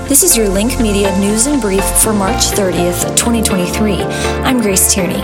This is your Link Media News and Brief for March 30th, 2023. I'm Grace Tierney.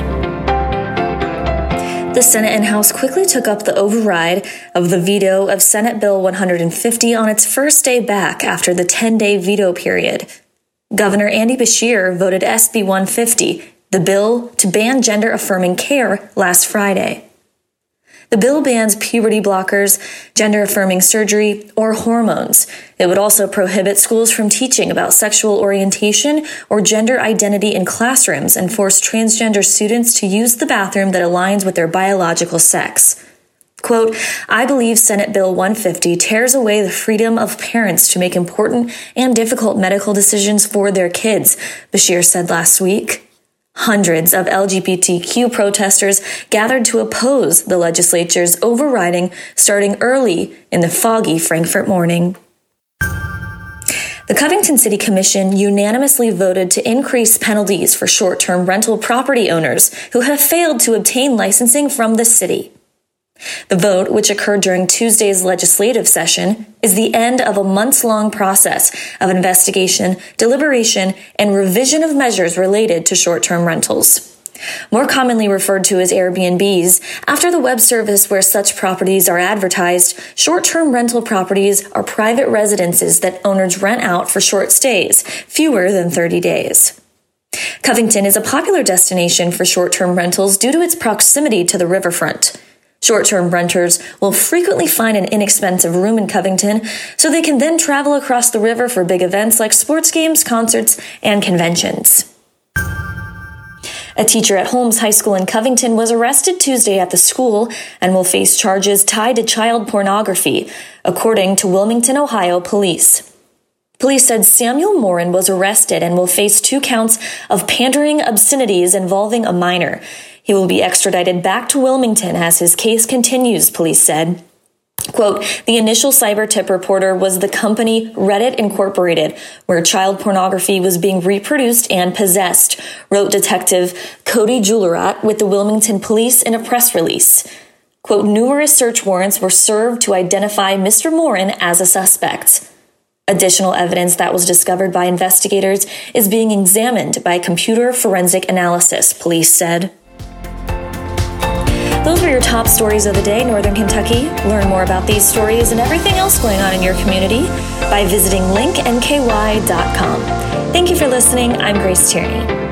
The Senate and House quickly took up the override of the veto of Senate Bill 150 on its first day back after the 10-day veto period. Governor Andy Beshear voted SB 150, the bill to ban gender-affirming care, last Friday. The bill bans puberty blockers, gender-affirming surgery, or hormones. It would also prohibit schools from teaching about sexual orientation or gender identity in classrooms and force transgender students to use the bathroom that aligns with their biological sex. Quote, I believe Senate Bill 150 tears away the freedom of parents to make important and difficult medical decisions for their kids, Beshear said last week. Hundreds of LGBTQ protesters gathered to oppose the legislature's overriding starting early in the foggy Frankfurt morning. The Covington City Commission unanimously voted to increase penalties for short-term rental property owners who have failed to obtain licensing from the city. The vote, which occurred during Tuesday's legislative session, is the end of a months-long process of investigation, deliberation, and revision of measures related to short-term rentals. More commonly referred to as Airbnbs, after the web service where such properties are advertised, short-term rental properties are private residences that owners rent out for short stays, fewer than 30 days. Covington is a popular destination for short-term rentals due to its proximity to the riverfront. Short-term renters will frequently find an inexpensive room in Covington, so they can then travel across the river for big events like sports games, concerts, and conventions. A teacher at Holmes High School in Covington was arrested Tuesday at the school and will face charges tied to child pornography, according to Wilmington, Ohio police. Police said Samuel Morin was arrested and will face 2 counts of pandering obscenities involving a minor. He will be extradited back to Wilmington as his case continues, police said. Quote, the initial cyber tip reporter was the company Reddit Incorporated, where child pornography was being reproduced and possessed, wrote Detective Cody Julerat with the Wilmington Police in a press release. Quote, numerous search warrants were served to identify Mr. Morin as a suspect. Additional evidence that was discovered by investigators is being examined by computer forensic analysis, police said. Those were your top stories of the day, Northern Kentucky. Learn more about these stories and everything else going on in your community by visiting linknky.com. Thank you for listening. I'm Grace Tierney.